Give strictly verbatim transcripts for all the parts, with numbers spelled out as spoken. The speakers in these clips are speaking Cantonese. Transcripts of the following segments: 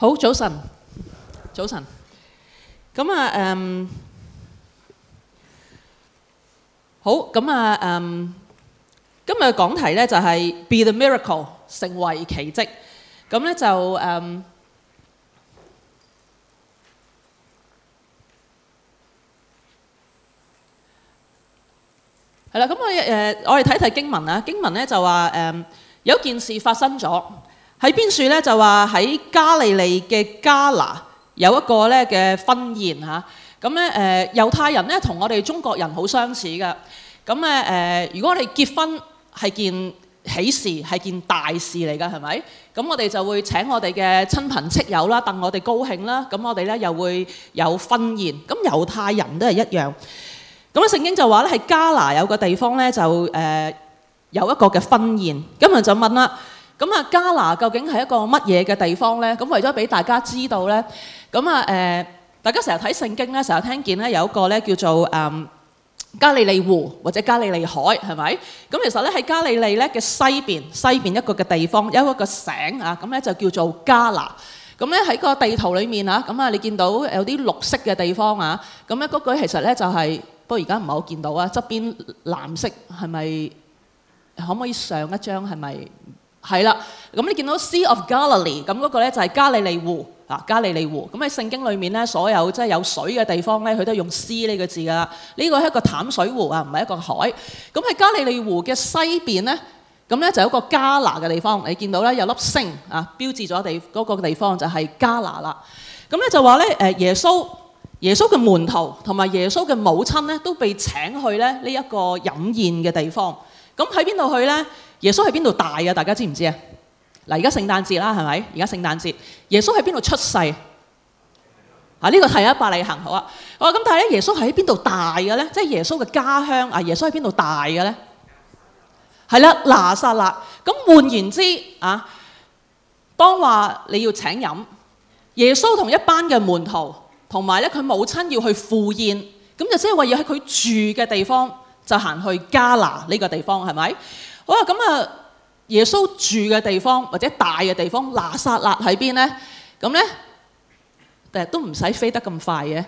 好，早晨，早晨。咁啊，誒，好，咁啊，誒，今日嘅講題咧就係 Be the Miracle， 成為奇蹟。咁咧就誒，係啦。咁我誒，我哋睇睇經文啦。經文咧就話誒，有一件事發生咗。喺邊處咧就話喺加利利嘅迦拿有一個咧嘅婚宴嚇，咁咧誒猶太人咧同我哋中國人好相似嘅，咁咧誒如果我哋結婚係件喜事係件大事嚟㗎，係咪？咁我哋就會請我哋嘅親朋戚友啦，戥我哋高興啦，咁我哋咧又會有婚宴，咁猶太人都係一樣。咁啊聖經就話咧喺迦拿有個地方咧就誒有一個嘅婚宴，今日就問啦。咁啊，迦拿究竟係一個乜嘢嘅地方咧？咁為咗俾大家知道咧，咁啊誒，大家成日睇聖經咧，成日聽見咧有一個咧叫做誒、嗯、加利利湖或者加利利海，係咪？咁其實咧喺加利利咧嘅西邊，西邊一個嘅地方有一個省啊，咁咧就叫做迦拿。咁咧喺個地圖裏面啊，咁啊你見到有啲綠色嘅地方啊，咁咧嗰個其實咧就係、是，不過而家唔係好見到啊，側邊藍色係咪？可唔可以上一張係咪？係啦，咁你見到 Sea of Galilee， 咁嗰個咧就係加利利湖啊，加利利湖。咁喺聖經裏面咧，所有即係有水嘅地方咧，佢都用 Sea 呢個字噶。呢個係一個淡水湖啊，唔係一個海。咁喺加利利湖嘅西邊咧，咁咧就有一個迦拿嘅地方。你見到咧有粒星啊，標誌咗地嗰個地方就係迦拿啦。咁咧就話咧誒耶穌耶穌嘅門徒同埋耶穌嘅母親咧都被請去咧呢一個飲宴嘅地方。咁喺邊度去咧？耶穌喺邊度大啊？大家知唔知啊？嗱，而家聖誕節啦，係咪？而家聖誕節，耶穌喺邊度出世？啊，呢個係啊，伯利恆，好啊。好啊，咁但係咧，耶穌喺邊度大嘅咧？即係耶穌嘅家鄉啊，耶穌喺邊度大嘅咧？係啦，拿撒勒。咁換言之啊，當話你要請飲，耶穌同一班嘅門徒同埋咧佢母親要去赴宴，咁就即係話要喺佢住嘅地方就行去迦拿呢個地方，係咪？好啦，咁啊，耶穌住嘅地方或者大嘅地方，拿撒勒喺邊咧？咁咧，誒都唔使飛得咁快嘅。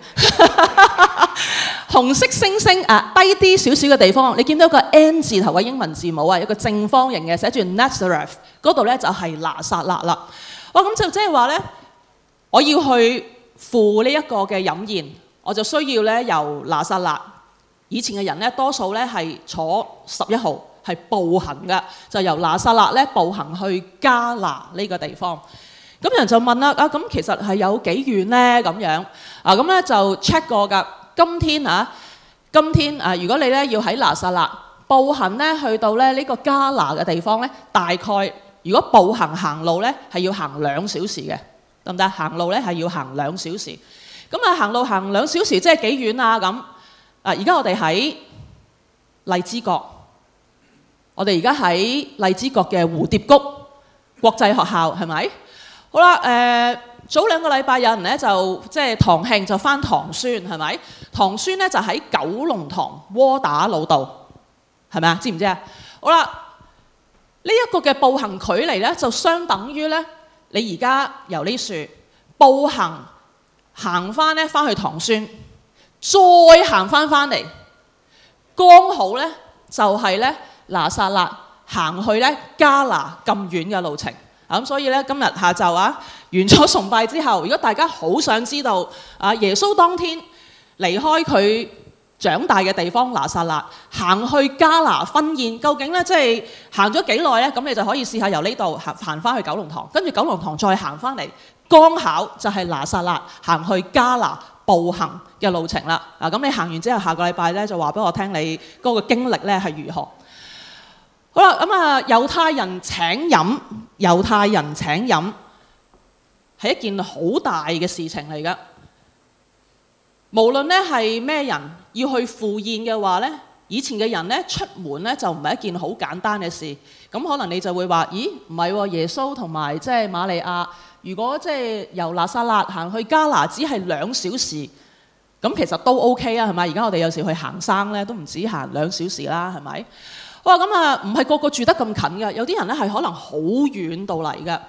紅色星星啊，低啲少少嘅地方，你見到個 N 字頭嘅英文字母啊，有個正方形嘅寫住 Nazareth， 嗰度咧就係拿撒勒啦。哇，咁就即係話咧，我要去赴呢一個嘅飲宴，我就需要咧由拿撒勒。以前嘅人咧，多數咧係坐十一號。係步行嘅，就由拿撒勒咧步行去迦拿呢個地方。咁有人就問啦，啊咁其實係有幾遠咧？咁樣啊，咁咧就 check 過㗎。今天啊，今天啊，如果你咧要喺拿撒勒步行咧去到咧呢個迦拿嘅地方咧，大概如果步行行路咧係要行兩小時嘅，得唔得？行路咧係要行兩小時。咁啊，行路行兩小時即係幾遠啊？咁啊，而家我哋喺荔枝角。我哋而家喺荔枝角嘅蝴蝶谷國際學校，係咪？好啦，誒、呃、早兩個禮拜有人咧就即係堂慶就返唐孫，係咪？唐孫咧就喺九龍塘窩打老道，係咪啊？知唔知啊？好啦，呢、這、一個嘅步行距離咧就相等於咧你而家由呢處步行行返咧返去唐孫，再行返返嚟，剛好咧就係咧。拿撒勒行去咧迦拿咁遠嘅路程啊，咁所以咧今日下晝啊完咗崇拜之後，如果大家好想知道啊耶穌當天離開佢長大嘅地方拿撒勒行去迦拿婚宴，究竟咧即係行咗幾耐咧？咁你就可以試下由呢度行行翻去九龍塘，跟住九龍塘再行翻嚟，剛巧就係拿撒勒行去迦拿步行嘅路程啦。啊，咁你行完之後，下個禮拜咧就話俾我聽你嗰個經歷咧係如何。好啦，咁啊，猶太人請飲，猶太人請飲係一件好大嘅事情嚟㗎。無論咧係咩人要去赴宴嘅話咧，以前嘅人咧出門咧就唔係一件好簡單嘅事。咁可能你就會話：咦，唔係喎，耶穌同埋即係瑪利亞，如果即係由拿撒勒行去迦拿只係兩小時，咁其實都 OK 啊，係咪？而家我哋有時去行山咧，都唔止行兩小時啦，係咪？哇，咁啊，唔係個個住得咁近㗎，有啲人咧係可能好遠到嚟㗎。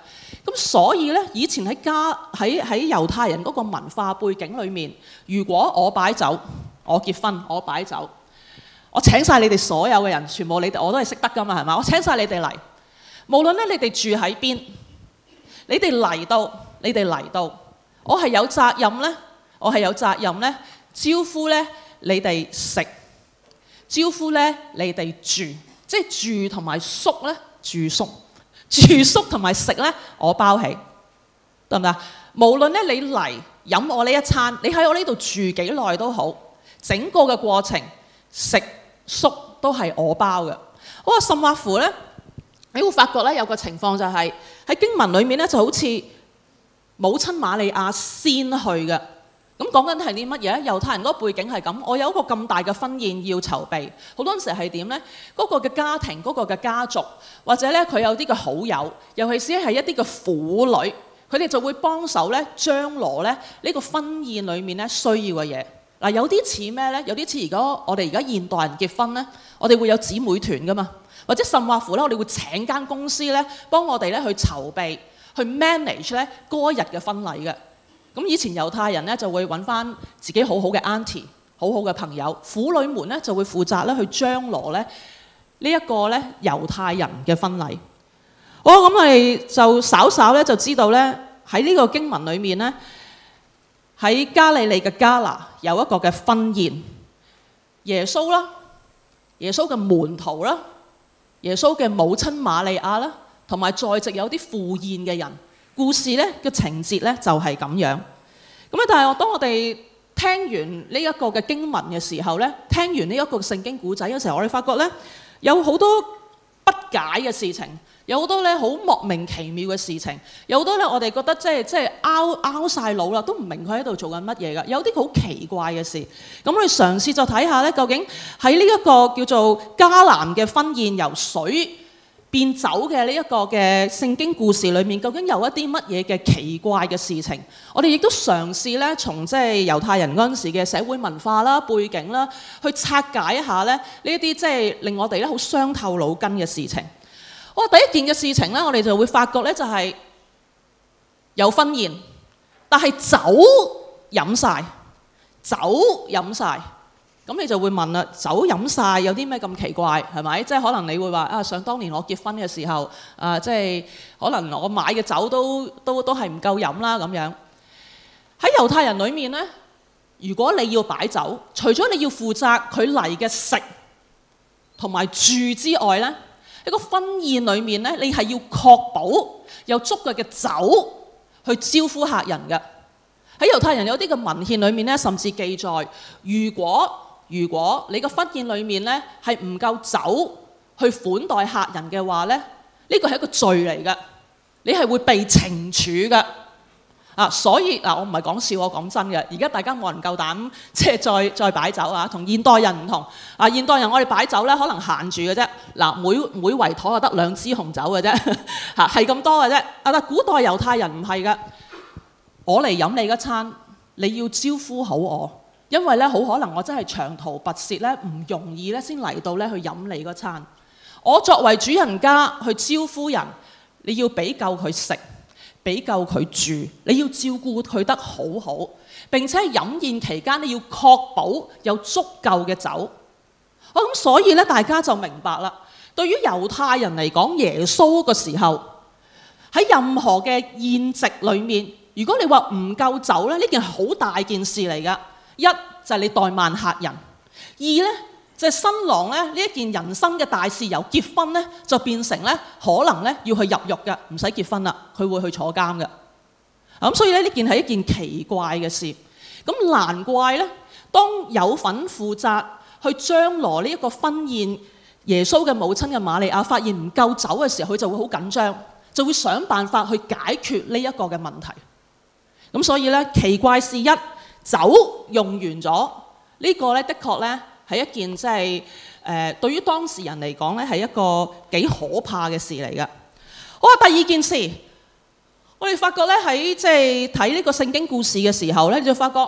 咁所以咧，以前喺家喺喺猶太人嗰個文化背景裏面，如果我擺酒，我結婚，我擺酒，我請晒你哋所有嘅人，全部你哋我都係識得噶嘛，係嘛？我請晒你哋嚟，無論咧你哋住喺邊，你哋嚟到，你哋嚟到，我係有責任咧，我係有責任咧，招呼咧你哋食，招呼咧你哋住，即係住同埋宿咧，住宿。住宿同埋食咧，我包起，得唔得？無論咧你嚟飲我呢一餐，你喺我呢度住幾耐都好，整個嘅過程食宿都係我包嘅。我話甚或乎咧，你會發覺咧有個情況就係、是、喺經文裏面咧就好似母親瑪利亞先去嘅。咁講緊係啲乜嘢？猶太人嗰個背景係咁，我有一個咁大嘅婚宴要籌備，好多時係點呢？嗰、嗰個嘅家庭、嗰、嗰個嘅家族，或者咧佢有啲嘅好友，尤其是係一啲嘅婦女，佢哋就會幫手咧張羅咧呢個婚宴裏面咧需要嘅嘢。嗱，有啲似咩呢？有啲似而家我哋而家現代人結婚呢，我哋會有姊妹團噶嘛，或者甚或乎咧，我哋會請間公司咧幫我哋咧去籌備、去 manage 咧嗰一日嘅婚禮嘅。咁以前猶太人咧就會揾翻自己好好嘅 auntie、好好嘅朋友，婦女們咧就會負責咧去張羅咧呢一個咧猶太人嘅婚禮。好，咁我哋就稍稍咧就知道咧喺呢個經文裏面咧，喺加利利嘅迦拿有一個嘅婚宴，耶穌啦，耶穌嘅門徒啦，耶穌嘅母親瑪利亞啦，同埋在席有啲赴宴嘅人。故事咧嘅情節咧就係咁樣，咁啊！但係我當我哋聽完呢一個嘅經文嘅時候咧，聽完呢一個聖經古仔嘅時候，我哋發覺咧有好多不解嘅事情，有好多咧好莫名其妙嘅事情，有好多咧我哋覺得即係即係拗拗曬腦啦，都唔明佢喺度做緊乜嘢㗎，有啲好奇怪嘅事。咁我哋嘗試就睇下咧，究竟喺呢一個叫做迦南嘅婚宴由水變酒嘅呢一個嘅聖經故事裏面，究竟有一啲乜嘢嘅奇怪嘅事情？我哋亦都嘗試咧，從即係猶太人嗰陣時嘅社會文化啦、背景啦，去拆解一下咧呢一啲即係令我哋咧好傷透腦筋嘅事情。哇！第一件嘅事情咧，我哋就會發覺咧就係有婚宴，但係酒飲晒，酒飲晒。咁你就會問啦，酒飲晒有啲咩咁奇怪係咪？即係可能你會話啊，想當年我結婚嘅時候，啊即係可能我買嘅酒都都都係唔夠飲啦咁樣。喺猶太人裏面呢，如果你要擺酒，除咗你要負責佢嚟嘅食同埋住之外呢，喺個婚宴裏面呢，你係要確保有足夠嘅酒去招呼客人嘅。喺猶太人有啲嘅文獻裏面呢，甚至記載，如果如果你個婚宴裏面咧係唔夠酒去款待客人嘅話咧，呢個係一個罪嚟嘅，你係會被懲處嘅啊！所以嗱，我唔係講笑，我講真嘅。而家大家冇人夠膽即係再再擺酒啊，同現代人唔同啊！現代人我哋擺酒咧可能限住嘅啫，嗱每每圍台就得兩支紅酒嘅啫，嚇係咁多嘅啫。啊，但古代猶太人唔係嘅，我嚟飲你嗰餐，你要招呼好我。因為咧，好可能我真係長途跋涉咧，唔容易咧先嚟到咧去飲你嗰餐。我作為主人家去招呼人，你要俾夠佢食，俾夠佢住，你要照顧佢得好好。並且喺飲宴期間，你要確保有足夠嘅酒。我咁所以咧，大家就明白啦。對於猶太人嚟講，耶穌嘅時候喺任何嘅宴席裏面，如果你話唔夠酒咧，呢件係好大件事嚟㗎。一就係你怠慢客人，二咧就係新郎咧呢一件人生嘅大事，由結婚咧就變成咧可能咧要去入獄嘅，唔使結婚啦，佢會去坐監嘅。咁所以咧呢件係一件奇怪嘅事。咁難怪咧，當有份負責去張羅呢一個婚宴，耶穌嘅母親嘅瑪利亞發現唔夠酒嘅時候，佢就會好緊張，就會想辦法去解決呢一個嘅問題。咁所以咧奇怪事一。酒用完咗，呢個咧的確咧係一件即係誒對於當事人嚟講咧係一個幾可怕嘅事嚟嘅。好啊，第二件事，我哋發覺咧喺即係睇呢個聖經故事嘅時候咧，你就發覺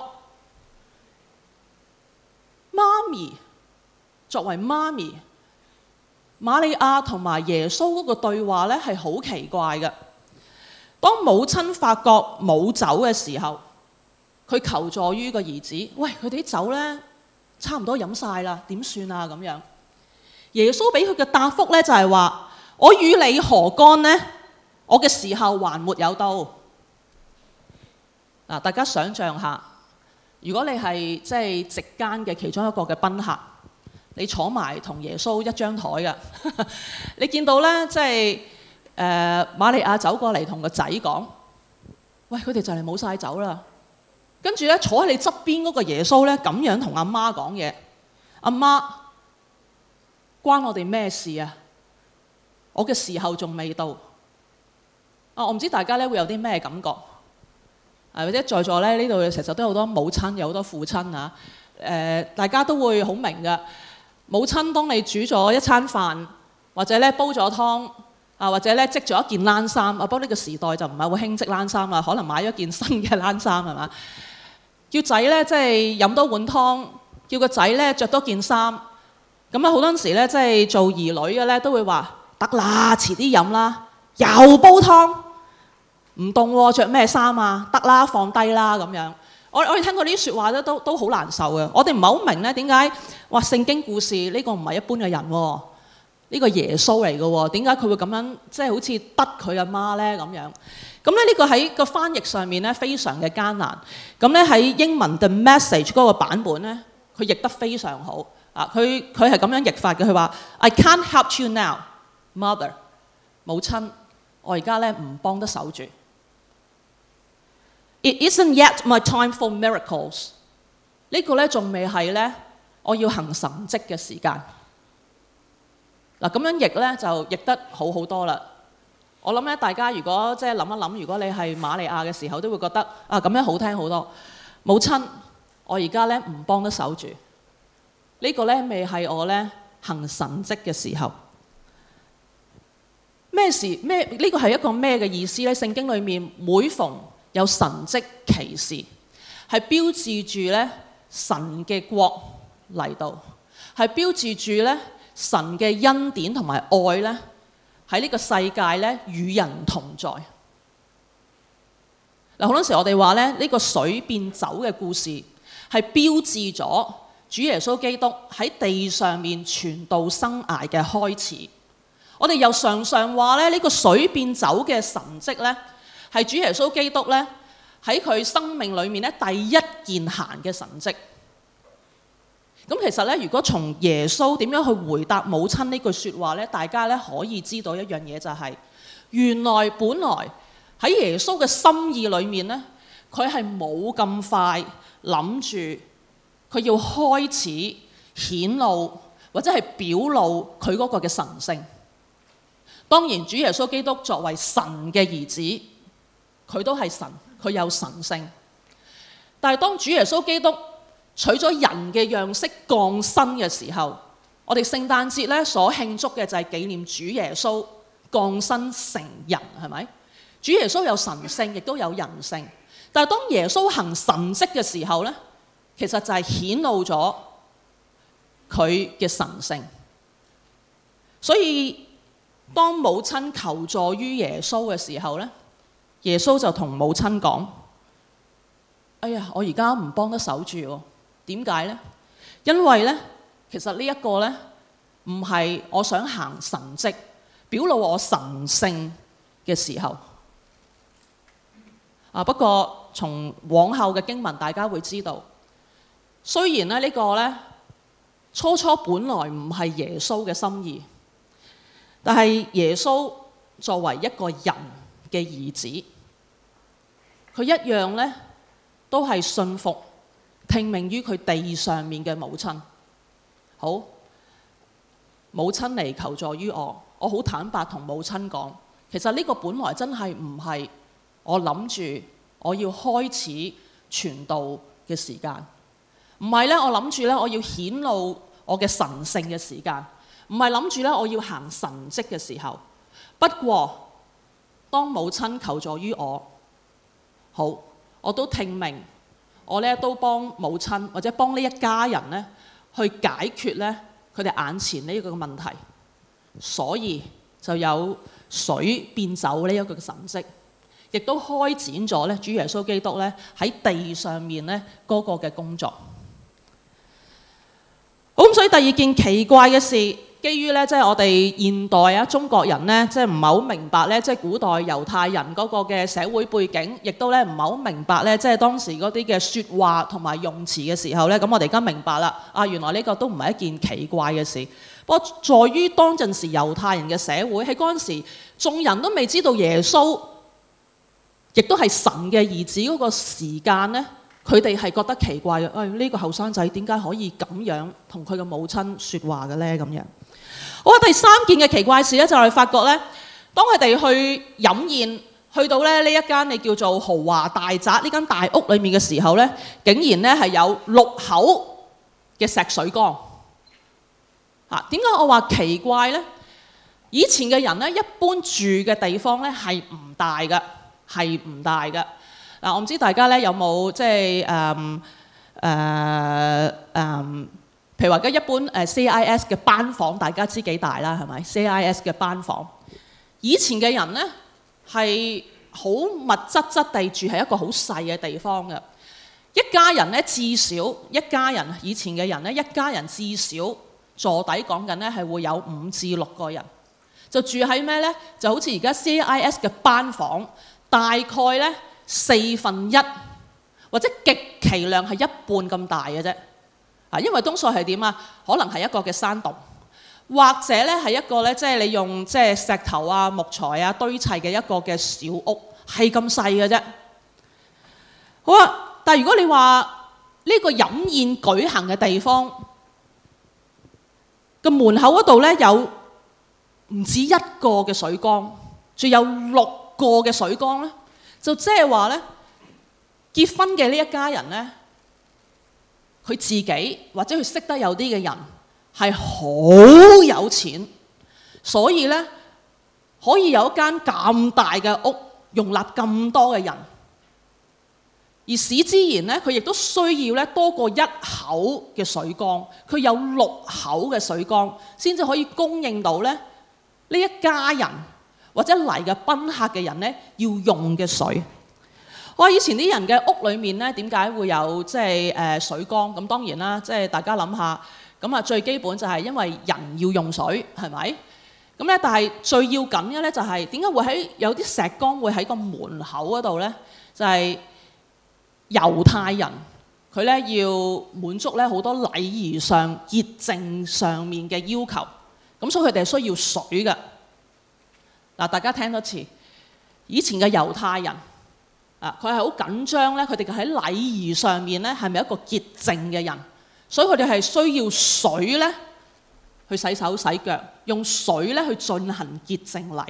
媽咪作為媽咪，瑪利亞同埋耶穌嗰個對話咧係好奇怪嘅。 當母親發覺冇酒嘅時候，佢求助於個兒子，喂，佢哋啲酒咧差唔多飲晒啦，點算啊？咁樣，耶穌俾佢嘅答覆咧就係話：我與你何干呢？我嘅時候還沒有到。嗱，大家想象下，如果你係即係席間嘅其中一個嘅賓客，你坐埋同耶穌一張台嘅，你見到咧即係誒瑪利亞走過嚟同個仔講：喂，佢哋就嚟冇晒酒啦。跟住咧坐喺你側邊嗰個耶穌咧咁樣同阿媽講嘢：阿媽，關我哋咩事啊？我嘅時候仲未到。啊，我唔知大家咧會有啲咩感覺？啊，或者在座咧呢度其實都有好多母親，有好多父親啊。誒、呃，大家都會好明㗎。母親當你煮咗一餐飯，或者咧煲咗湯，啊，或者咧織咗一件冷衫，啊，不過呢個時代就唔係好興織冷衫啦，可能買咗件新嘅冷衫係嘛？叫仔咧即係飲多碗湯，叫個仔咧着多件衫。咁啊好多時咧即係做兒女嘅咧都會話：得啦，遲啲飲啦，又煲湯。唔凍喎，著咩衫啊？得啦，放低啦咁樣。我我哋聽過呢啲説話咧，都都好難受嘅。我哋唔係好明咧，點解話聖經故事呢個唔係一般嘅人喎？呢個耶穌嚟嘅喎，點解佢會咁樣即係好似得佢阿媽咧咁樣？咁咧呢個喺個翻譯上面咧非常嘅艱難。咁咧喺英文 The Message 嗰個版本咧，佢譯得非常好啊！佢佢係咁樣譯法嘅，佢話 I can't help you now, mother， 母親，我而家咧唔幫得手住。It isn't yet my time for miracles。呢個咧仲未係咧，我要行神蹟嘅時間。嗱，咁樣譯咧就譯得好好多啦。我諗咧，大家如果即係諗一諗，如果你係瑪利亞嘅時候，都會覺得啊，咁樣好聽好多。母親，我而家咧唔幫得手住。呢個咧未係我咧行神蹟嘅時候。咩事咩？呢個係一個咩嘅意思咧？聖經裏面每逢有神蹟奇事，係標誌住咧神嘅國嚟到，係標誌住咧神嘅恩典同埋愛咧喺呢個世界咧與人同在。嗱，好多時我哋話咧呢個水變酒嘅故事係標誌咗主耶穌基督喺地上面傳道生涯嘅開始。我哋又常常話咧呢個水變酒嘅神蹟咧，係主耶穌基督咧喺佢生命裏面咧第一件行嘅神蹟。咁其實咧，如果從耶穌點樣去回答母親呢句説話咧，大家咧可以知道一樣嘢就係、是，原來本來喺耶穌嘅心意裏面咧，佢係冇咁快諗住佢要開始顯露或者係表露佢嗰個嘅神性。當然，主耶穌基督作為神嘅兒子，佢都係神，佢有神性。但係當主耶穌基督取咗人嘅樣式降生嘅時候，我哋聖誕節咧所慶祝嘅就係紀念主耶穌降生成人，係咪？主耶穌有神性，亦都有人性。但係當耶穌行神蹟嘅時候咧，其實就係顯露咗佢嘅神性。所以當母親求助於耶穌嘅時候咧，耶穌就同母親講：哎呀，我而家唔幫得手住喎。點解咧？因為咧，其實呢一個咧唔係我想行神蹟，表露我神性嘅時候。啊，不過從往後嘅經文，大家會知道，雖然咧呢個咧初初本來唔係耶穌嘅心意。但係耶穌作為一個人嘅兒子，佢一樣咧都係信服聽命於佢地上面嘅母親。好，母親嚟求助於我，我好坦白同母親講，其實呢個本來真係唔係我諗住我要開始傳道嘅時間，唔係咧我諗住咧我要顯露我嘅神性嘅時間。唔係諗住咧，我要行神蹟嘅時候。不過，當母親求助於我，好，我都聽命，我咧都幫母親或者幫呢一家人咧去解決咧佢哋眼前呢一個問題。所以就有水變酒呢一個嘅神蹟。 亦都開展咗咧主耶穌基督咧喺地上面咧嗰個嘅工作。好，咁所以第二件奇怪嘅事，基於咧即係我哋現代啊中國人咧，即係唔係好明白咧，即係古代猶太人嗰個嘅社會背景，亦都咧唔係好明白咧，即係當時嗰啲嘅説話同埋用詞嘅時候咧，咁我哋而家明白啦。啊，原來呢個都唔係一件奇怪嘅事。不過在於當陣時猶太人嘅社會，喺嗰陣時眾人都未知道耶穌亦都係神嘅兒子嗰個時間咧，佢哋係覺得奇怪嘅。誒、哎，呢、這個後生仔點解可以咁樣同佢嘅母親説話嘅咧？咁樣。好啊，第三件嘅奇怪事咧，就係發覺咧，當佢哋去飲宴，去到咧呢一間你叫做豪華大宅呢間大屋裏面嘅時候咧，竟然咧係有六口嘅石水缸。嚇，點解我話奇怪咧？以前嘅人咧，一般住嘅地方咧係唔大嘅，係唔大嘅。嗱，我唔知大家咧有冇即係誒誒誒，譬如話而家一般誒 C I S 嘅班房，大家知幾大啦，係咪 C I S 嘅班房？以前嘅人咧係好密質質地住喺一個好細嘅地方嘅，一家人咧至少一家人，以前嘅人咧一家人至少坐底講緊咧係會有五至六個人，就住喺咩咧？就好似而家 C I S 嘅班房，大概咧四分一或者極其量係一半咁大嘅啫。啊，因為多數係點啊？可能係一個嘅山洞，或者咧係一個咧即係你用即係石頭啊、木材啊堆砌嘅一個嘅小屋，係咁細嘅啫。好啊，但係如果你話呢個飲宴舉行嘅地方，個門口嗰度咧有唔止一個嘅水缸，仲有六個嘅水缸咧，就即係話咧結婚嘅呢一家人咧，佢自己或者佢識得有啲嘅人係好有錢，所以咧可以有一間咁大嘅屋容納咁多嘅人，而使之然咧，佢亦都需要咧多過一口嘅水缸，佢有六口嘅水缸，先至可以供應到咧呢一家人或者嚟嘅賓客嘅人咧要用嘅水。我以前啲人嘅屋裏面咧，點解會有即係誒水缸？咁當然啦，即係大家諗下，咁啊最基本就係因為人要用水，係咪？咁咧，但係最要緊嘅咧就係點解會喺有啲石缸會喺個門口嗰度咧？就係、是猶太人佢咧要滿足咧好多禮儀上潔淨上面嘅要求，咁所以佢哋係需要水嘅。嗱，大家聽多次，以前嘅猶太人啊，佢係好緊張咧，佢哋喺禮儀上面咧係咪一個潔淨嘅人，所以佢哋係需要水咧去洗手洗腳，用水咧去進行潔淨禮。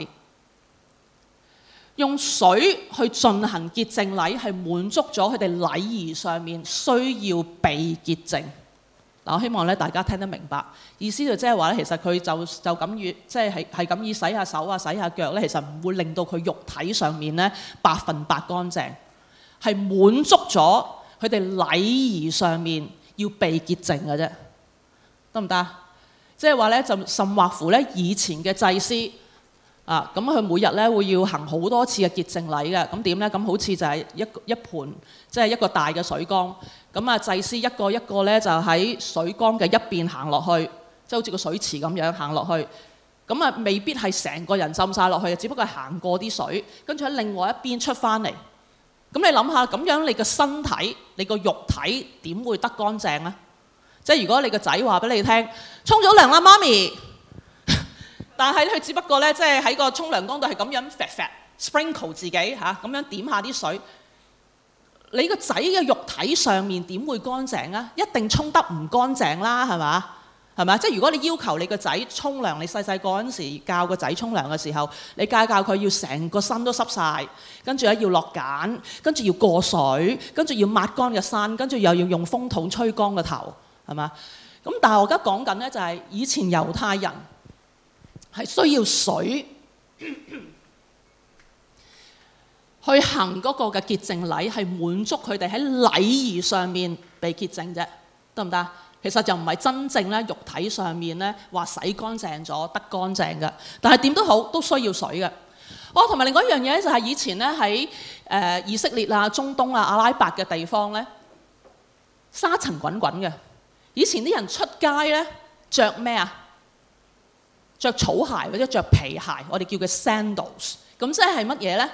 用水去進行潔淨禮係滿足咗佢哋禮儀上面需要被潔淨。嗱，我希望咧大家聽得明白，意思就即係話咧，其實佢就就咁樣即係係係咁意洗下手啊、洗下腳咧，其實唔會令到佢肉體上面咧百分百乾淨，係滿足咗佢哋禮儀上面要被潔淨嘅啫，得唔得？即係話咧，就甚或乎咧，以前嘅祭司。啊，咁佢每日咧會要行好多次嘅潔淨禮嘅，咁點咧？咁好似就係一一盤，即係一個大嘅水缸。咁啊，祭司一個一個咧就喺水缸嘅一邊行落去，即係好似個水池咁樣行落去。咁啊，未必係成個人浸晒落去，只不過係行過啲水，跟住喺另外一邊出翻嚟。咁你諗下，咁樣你個身體、你個肉體點會得乾淨咧？即係如果你個仔話俾你聽，沖咗涼啦，媽咪。但係佢只不過咧，即係喺個沖涼缸度係咁樣 fat fat sprinkle 自己嚇，咁、啊、樣點下啲水。你個仔嘅肉體上面點會乾淨啊？一定沖得唔乾淨啦，係嘛？係咪？即係如果你要求你個仔沖涼，你細細個嗰陣時教個仔沖涼嘅時候，你教教佢要成個身都濕晒，跟住咧要落梘，跟住要過水，跟住要抹乾個身，跟住又要用風筒吹乾個頭，係嘛？咁但係我而家講緊咧就係以前猶太人。係需要水去行嗰個嘅潔淨禮，係滿足佢哋喺禮儀上面被潔淨啫，得唔得？其實就唔係真正咧肉體上面咧話洗乾淨咗得乾淨嘅，但係點都好都需要水嘅。好哦，同埋另外一樣嘢咧，就係以前咧喺誒以色列啊、中東啊、阿拉伯嘅地方咧，沙塵滾滾嘅。以前啲人出街咧，着咩啊？着草鞋或者着皮鞋，我哋叫佢 sandals。咁即係乜嘢咧？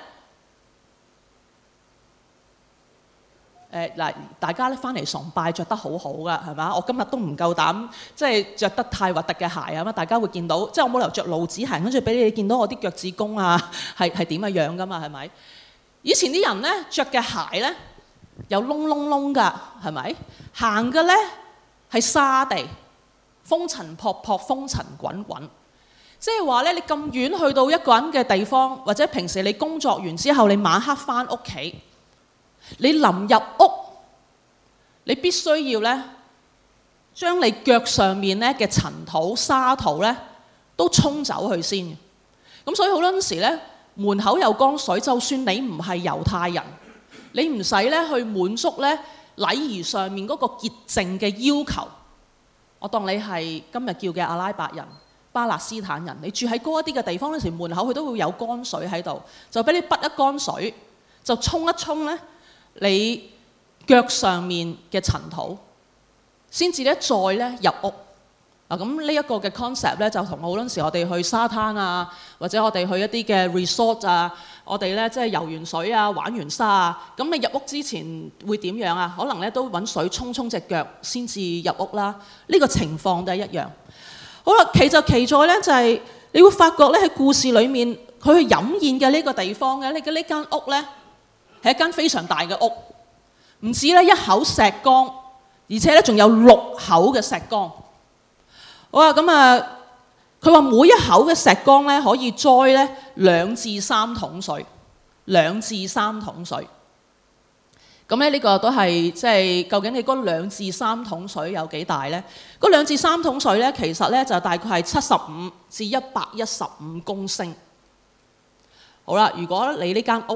誒嗱，大家咧翻嚟崇拜着得好好噶，係嘛？我今日都唔夠膽，即係着得太核突嘅鞋啊！咁大家會見到，即係我冇理由着露趾鞋，跟住俾你哋見到我啲腳趾公啊，係係點嘅樣噶嘛？係咪？以前啲人咧着嘅鞋咧有窿窿窿㗎，係咪？行嘅咧係沙地，風塵仆仆，風塵滾滾。即係話咧，你咁遠去到一個人嘅地方，或者平時你工作完之後，你晚黑翻屋企。你臨入屋，你必須要咧將你腳上面咧嘅塵土、沙土咧都沖走去先。咁所以好多時咧，門口有江水，就算你唔係猶太人，你唔使咧去滿足咧禮儀上面嗰個潔淨嘅要求。我當你係今日叫嘅阿拉伯人、巴勒斯坦人，你住喺高一啲嘅地方嗰時，門口佢都會有江水喺度，就俾你滗一缸水，就沖一沖咧。你腳上面嘅塵土，先至咧再咧入屋。嗱，咁呢一個嘅 concept 咧，就同好多時我哋去沙灘啊，或者我哋去一啲嘅 resort 啊，我哋咧即係游完水啊、玩完沙啊，咁你入屋之前會點樣啊？可能咧都揾水沖沖隻腳先至入屋啦。呢個情況都係一樣。好啦，奇就奇在咧，就係你會發覺咧喺故事裡面，佢去飲宴嘅呢個地方嘅，你嘅呢間屋咧。係一間非常大嘅屋，唔止咧一口石缸，而且咧仲有六口嘅石缸。好啊，咁啊，佢話每一口嘅石缸咧可以載咧兩至三桶水，兩至三桶水。咁咧呢個都係即係究竟你嗰兩至三桶水有幾大咧？嗰兩至三桶水咧，其實咧就大概係七十五至一百一十五公升。好啦，如果你呢間屋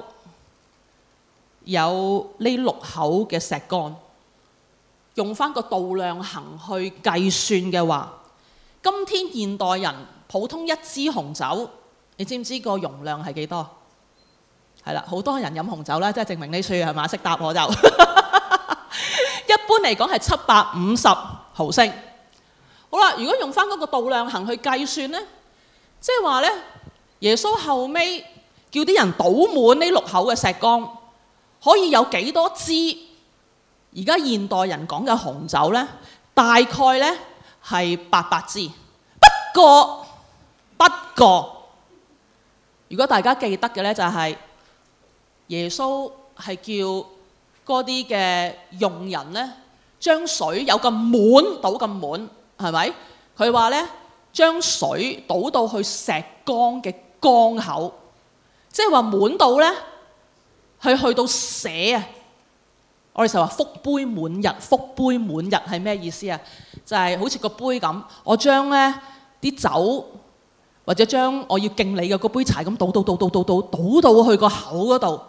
有呢六口嘅石缸，用翻個度量衡去計算嘅話，今天現代人普通一支紅酒，你知唔知個容量係幾多？係啦，好多人飲紅酒啦，即係證明呢處係嘛？識答我就。一般嚟講係七百五十毫升。好啦，如果用翻嗰個度量衡去計算呢，即係話呢，耶穌後尾叫啲人倒滿呢六口嘅石缸。可以有幾多支？而家現代人講嘅紅酒呢，大概呢係八百支。不過不過，如果大家記得嘅呢，就係耶穌係叫嗰啲嘅用人呢，將水有咁滿倒咁滿，係咪？佢話呢，將水倒到去石缸嘅缸口，即係話滿到呢。去去到瀉啊！我哋就話福杯滿溢，福杯滿溢係咩意思啊？就係、是、好似個杯咁，我將咧啲酒或者將我要敬你嘅嗰杯茶咁倒倒倒倒倒倒倒到去個口嗰度，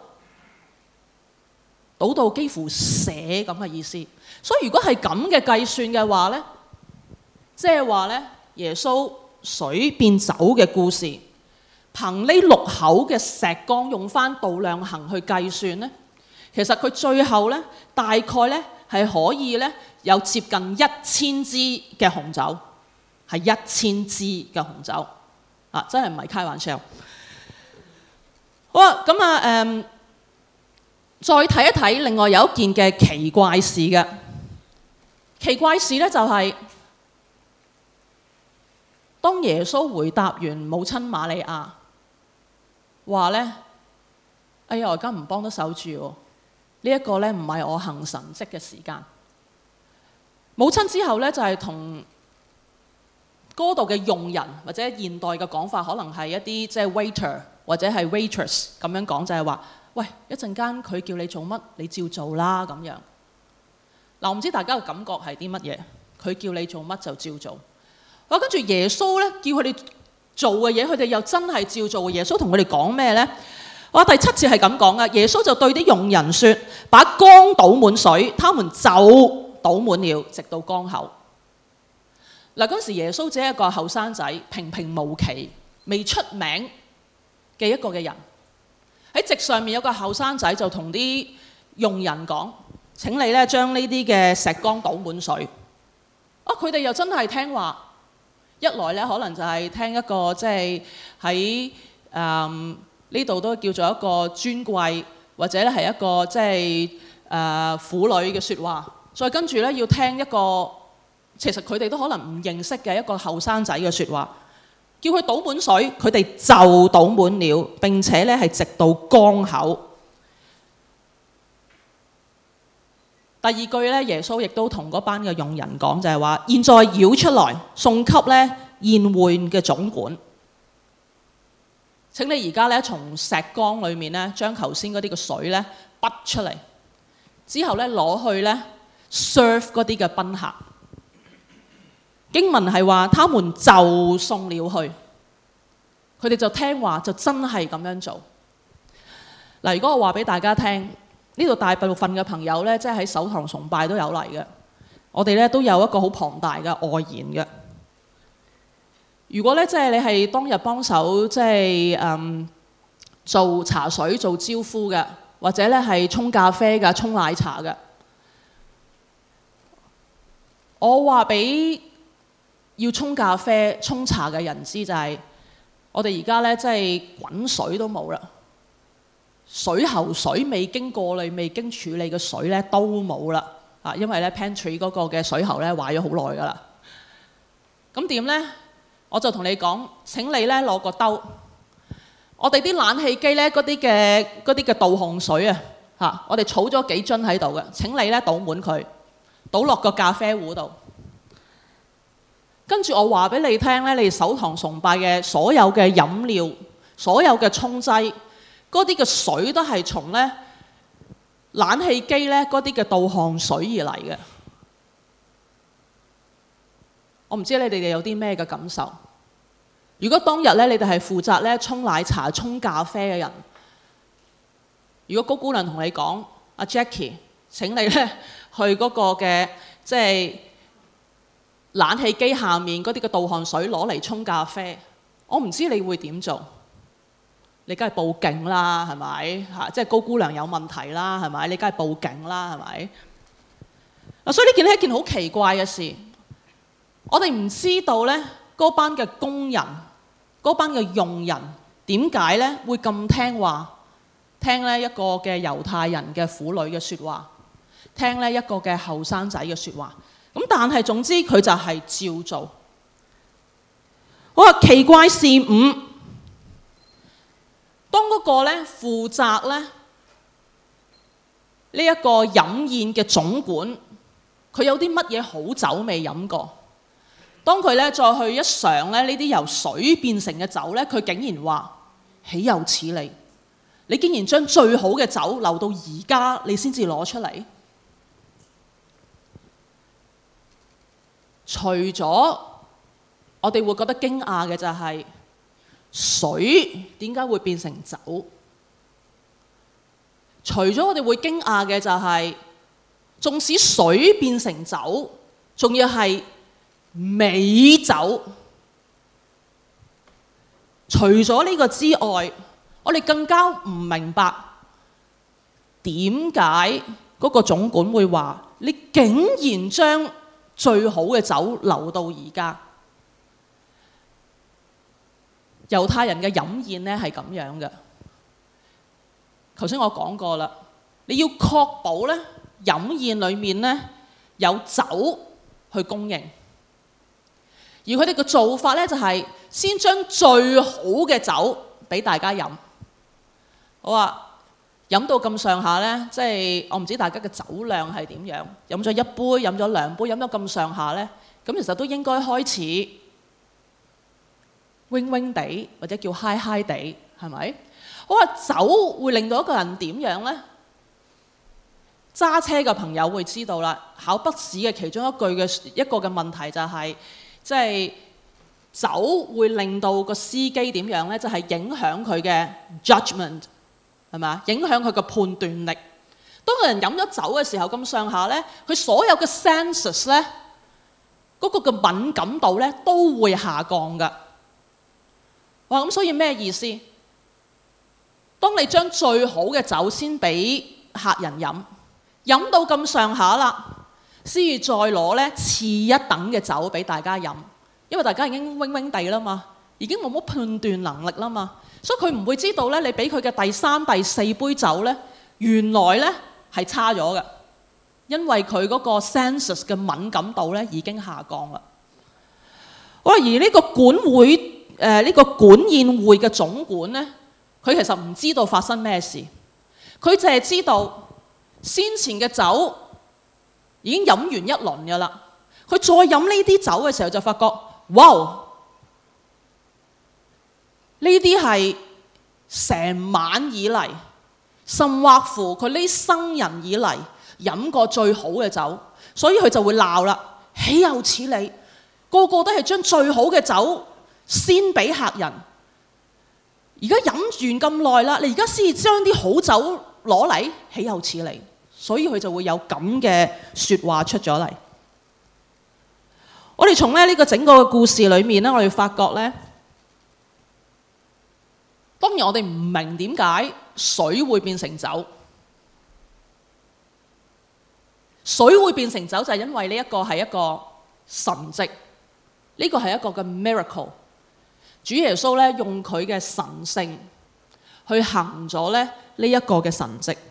倒到幾乎瀉咁嘅意思。所以如果係咁嘅計算嘅話咧，即係話咧耶穌水變酒嘅故事。憑呢六口嘅石缸用翻度量衡去計算呢，其實佢最後呢，大概呢係可以呢有接近一千支嘅紅酒，係一千支嘅紅酒啊！真係唔係開玩笑。好啊，咁啊誒，再睇一睇另外有一件嘅奇怪事嘅奇怪事呢，就係、是、當耶穌回答完母親瑪利亞。話咧，哎呀，我而家唔幫得手住喎，呢一個咧唔係我行神蹟嘅時間。母親之後咧就係同嗰度嘅用人或者現代嘅講法，可能係一啲即係 waiter 或者係 waitress 咁樣講，就係話，喂，一陣間佢叫你做乜，你照做啦咁樣。嗱，我唔知大家嘅感覺係啲乜嘢，佢叫你做乜就照做。我跟住耶穌咧叫佢哋做嘅嘢，佢哋又真係照做。耶穌同佢哋講咩呢？我第七節係咁講嘅，耶穌就對啲用人說：把缸倒滿水，他們就倒滿了，直到缸口。嗱，嗰時耶穌只係一個後生仔，平平無奇、未出名嘅一個嘅人， 喺席上面有個後生仔就同啲傭人講：請你咧將呢啲嘅石缸倒滿水。啊，佢哋又真係聽話。一來咧可能就係聽一個即係喺誒呢度都叫做一個尊貴，或者咧係一個即係誒婦女嘅説話。再跟住咧要聽一個其實佢哋都可能唔認識嘅一個後生仔嘅説話。叫佢倒滿水，佢哋就倒滿了，並且咧係直到缸口。第二句咧，耶穌亦都同嗰班嘅傭人講，就係話：現在舀出來，送給咧宴會嘅總管。請你而家咧從石缸裏面咧將頭先嗰啲嘅水咧拔出嚟，之後咧攞去咧 serve 嗰啲嘅賓客。經文係話，他們就送了去，佢哋就聽話，就真係咁樣做。嗱，如果我話俾大家聽，呢度大部分嘅朋友呢，即係喺首堂崇拜都有嚟嘅，我哋呢都有一個好龐大嘅外延嘅。如果呢，即係你係當日幫手，即係嗯做茶水、做招呼嘅，或者呢係沖咖啡嘅、沖奶茶嘅，我話俾要沖咖啡、沖茶嘅人知就係、是，我哋而家咧即係滾水都冇啦，水喉水未經過濾、未經處理嘅水咧都冇啦，啊，因為咧 pantry 嗰個嘅水喉咧壞咗好耐噶啦。咁點咧？我就同你講，請你咧攞個兜，我哋啲冷氣機咧嗰啲嘅嗰啲嘅導航水啊，嚇，我哋儲咗幾樽喺度嘅，請你咧倒滿佢，倒落個咖啡壺度。跟住我話俾你聽咧，你哋首堂崇拜嘅所有嘅飲料、所有嘅沖劑，嗰啲嘅水都係從咧冷氣機咧嗰啲嘅導航水而嚟嘅。我唔知你哋有啲咩嘅感受。如果當日咧你哋係負責咧沖奶茶、沖咖啡嘅人，如果高姑娘同你講：阿 Jackie， 請你咧去嗰個嘅即係冷氣機下面嗰啲嘅導航水攞嚟沖咖啡，我唔知你會點做。你梗係報警啦，係咪？嚇，即係高姑娘有問題啦，係咪？你梗係報警啦，係咪？嗱，所以呢件係一件好奇怪嘅事。我哋唔知道咧，嗰班嘅工人、嗰班嘅傭人點解咧會咁聽話，聽咧一個嘅猶太人嘅婦女嘅説話，聽咧一個嘅後生仔嘅説話。咁但係總之佢就係照做。好啊，奇怪事五，當嗰個咧負責咧呢一個飲宴嘅總管，佢有啲乜嘢好酒未飲過？當佢咧再去一嘗咧呢啲由水變成嘅酒咧，佢竟然話：豈有此理！你竟然將最好嘅酒留到而家，你先至攞出嚟？除咗我哋會覺得驚訝嘅就係水點解會變成酒？除咗我哋會驚訝嘅就係，縱使水變成酒，仲要係美酒。除咗呢個之外，我哋更加唔明白點解嗰個總管會話你竟然將最好嘅酒留到而家。猶太人嘅飲宴咧係咁樣嘅。頭先我講過啦，你要確保咧飲宴裏面咧有酒去供應，而佢哋嘅做法咧就係先將最好嘅酒俾大家飲。好啊。飲到咁上下呢，即係我唔知大家嘅酒量係點樣。飲咗一杯，飲咗兩杯，飲到咁上下呢，咁其實都應該開始 wing wing 地，或者叫 high high 地，係咪？我話酒會令到一個人點樣呢？揸車嘅朋友會知道啦。考筆試嘅其中一句嘅一個嘅問題就係，即係酒會令到個司機點樣呢？就係影響佢嘅 judgment。係咪？影響佢嘅判斷力。當個人飲咗酒嘅時候咁上下咧，佢所有嘅 senses 咧，嗰個嘅敏感度咧都會下降㗎。哇！咁所以咩意思？ 當你將最好嘅酒先俾客人飲，飲到咁上下啦，先至再攞咧次一等嘅酒俾大家飲，因為大家已經暈暈地啦嘛，已經冇乜判斷能力啦嘛，所以佢唔會知道咧，你俾佢嘅第三、第四杯酒咧，原來咧係差咗嘅，因為佢嗰個 senses 嘅敏感度咧已經下降啦。好啦，而呢個管會誒呢、呃呢個管宴會嘅總管咧，佢其實唔知道發生咩事，佢淨係知道先前嘅酒已經飲完一輪㗎啦。佢再飲呢啲酒嘅時候就發覺，哇！呢啲係成晚以嚟，甚或乎佢呢生人以嚟飲過最好嘅酒，所以佢就會鬧啦。豈有此理！個個都係將最好嘅酒先俾客人，而家飲完咁耐啦，你而家先至將啲好酒攞嚟，豈有此理！所以佢就會有咁嘅説話出咗嚟。我哋從咧呢個整個嘅故事裏面咧，我哋發覺咧，當然我哋唔明點解水會變成酒，水會變成酒就係因為呢一個係一個神蹟，呢個係一個嘅 miracle。主耶穌咧用佢嘅神性去行咗咧呢一個嘅神蹟。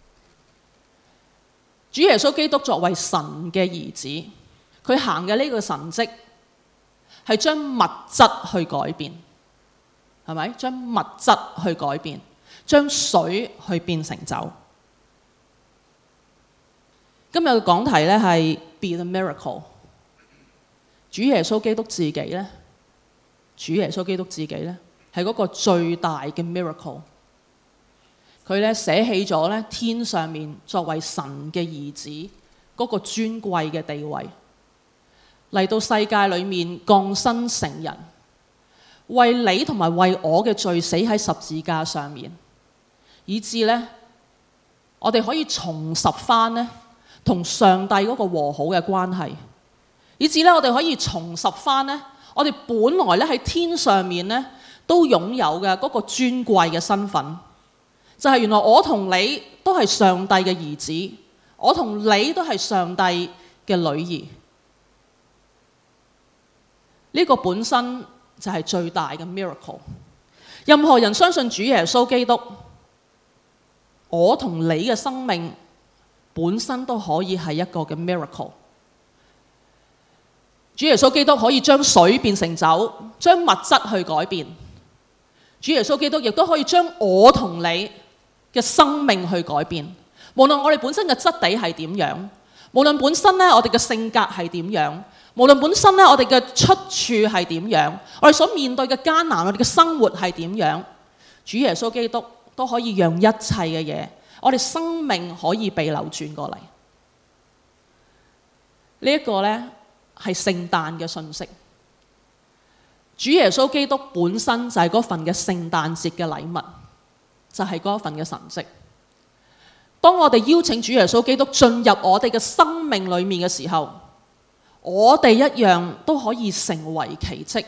主耶穌基督作為神嘅兒子，佢行嘅呢個神蹟係將物質去改變，係咪？將物質去改變，將水去變成酒。今日嘅講題咧係 Be the Miracle。主耶穌基督自己咧，主耶穌基督自己咧係嗰個最大嘅 miracle。佢咧捨棄咗咧天上面作為神嘅兒子嗰個尊貴嘅地位，嚟到世界裏面降生成人，為你同埋為我嘅罪死喺十字架上面，以致咧我哋可以重拾翻咧同上帝嗰個和好嘅關係，以致咧我哋可以重拾翻咧我哋本來咧喺天上面咧都擁有嘅嗰個尊貴嘅身份。就係原來我同你都係上帝嘅兒子，我同你都係上帝嘅女兒。呢個本身就係最大嘅 miracle。任何人相信主耶穌基督，我同你嘅生命本身都可以係一個嘅 miracle。主耶穌基督可以將水變成酒，將物質去改變。主耶穌基督亦都可以將我同你嘅生命去改變，無論我哋本身嘅質地係點樣，無論本身咧我哋嘅性格係點樣，無論本身咧我哋嘅出處係點樣，我哋所面對嘅艱難，我哋嘅生活係點樣，主耶穌基督都可以讓一切嘅嘢，我哋生命可以被扭轉過嚟。呢一個咧係聖誕嘅信息。主耶穌基督本身就係嗰份嘅聖誕節嘅禮物。就係嗰一份嘅神蹟。當我哋邀請主耶穌基督進入我哋嘅生命裏面嘅時候，我哋一樣都可以成為奇蹟。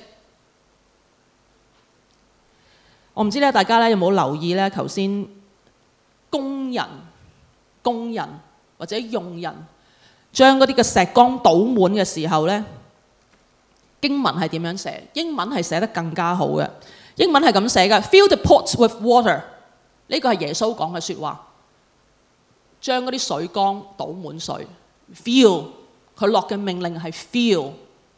我唔知咧，大家咧有冇留意咧？頭先工人、工人或者用人將嗰啲嘅石缸倒滿嘅時候咧，經文係點樣寫？英文係寫得更加好嘅。英文係咁寫嘅 ：Fill the pots with water。呢個係耶穌講嘅説話，將嗰啲水缸倒滿水。Fill， 佢落嘅命令係 fill。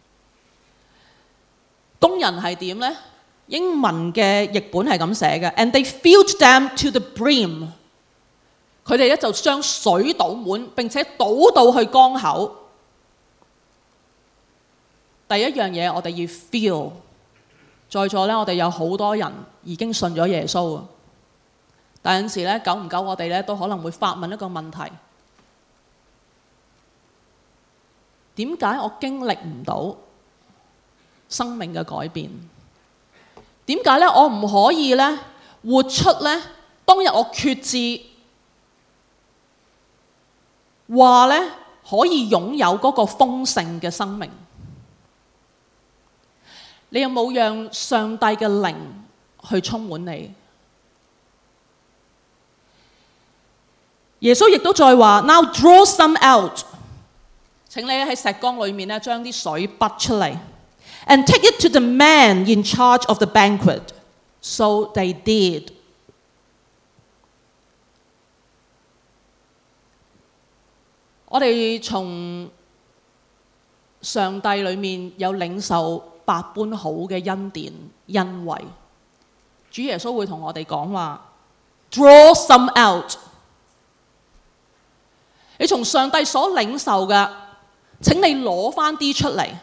工人係點呢？英文嘅譯本係咁寫嘅 ，and they filled them to the brim。佢哋咧就將水倒滿，並且倒到去缸口。第一樣嘢，我哋要 fill。在座咧，我哋有好多人已經信咗耶穌啊。但有陣時咧，久唔久我哋咧都可能會發問一個問題：點解我經歷唔到生命嘅改變？點解咧我唔可以咧活出咧當日我決志話咧可以擁有嗰個豐盛嘅生命？你有冇讓上帝嘅靈去充滿你？ 耶穌亦都再話 ：Now draw some out。請你喺石缸裏面咧，將啲水拔出嚟 ，and take it to the man in charge of the banquet. So they did. 我哋從上帝裏面有領受百般好嘅恩典恩惠，主耶穌會同我哋講話 ：Draw some out。你從上帝所領受嘅，請你攞返啲出嚟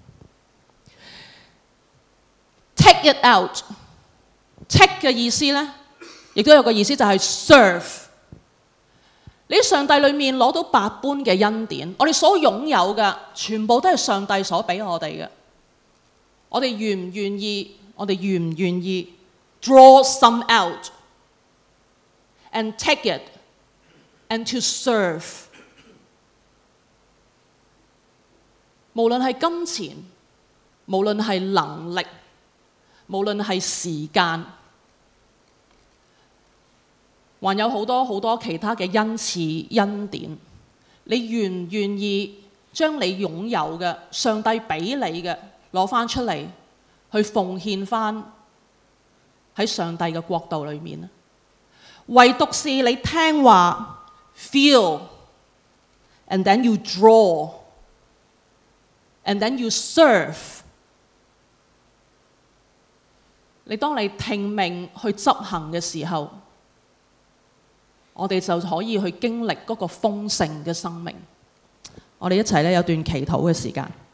，take it out。take 嘅意思咧，亦都有個意思就係 serve。你喺上帝裏面攞到百般嘅恩典，我哋所擁有嘅全部都係上帝所俾我哋嘅。我哋願唔願意？我哋願唔願意 draw some out and take it and to serve？無論係金錢，無論係能力，無論係時間，還有好多好多其他嘅恩賜恩典，你願唔願意將你擁有嘅上帝俾你嘅攞翻出嚟，去奉獻翻喺上帝嘅國度裏面呢？唯獨是你聽話 feel and then you draw and then you serve。 你當你聽命去執行嘅時候，我哋就可以去經歷嗰個豐盛嘅生命。我哋一齊咧有段祈禱嘅時間。